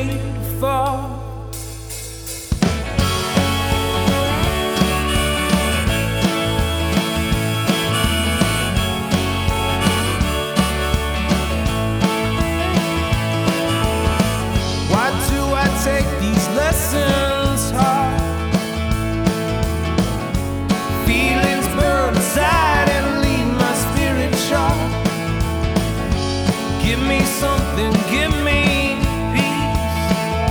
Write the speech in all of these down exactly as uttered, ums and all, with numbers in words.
me to fall. Why do I take these lessons hard? Feelings burn inside and leave my spirit sharp. Give me something, give me peace.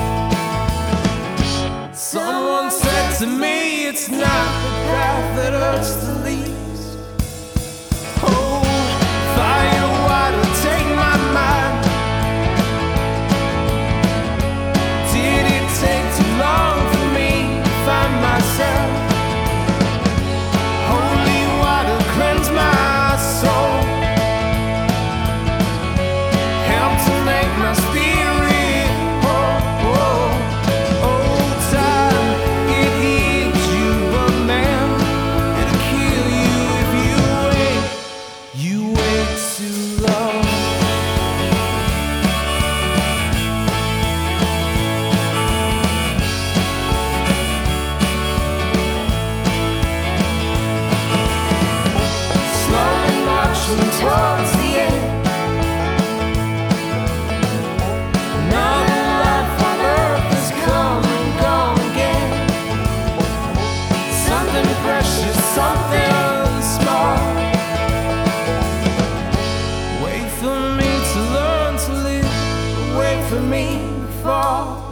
Someone said to me, it's not the path that hurts the least. Oh, fire, water, take my mind. Did it take too long for me to find myself? Holy water, cleanse my soul. Help to make my spirit whole. Oh, oh, time, it heals you, but man, it'll kill you if you wait. You wait too long. Slowly marching towards the end. Another life on earth has come and gone again. Something precious, something small. Wait for me to learn to live. Wait for me to fall.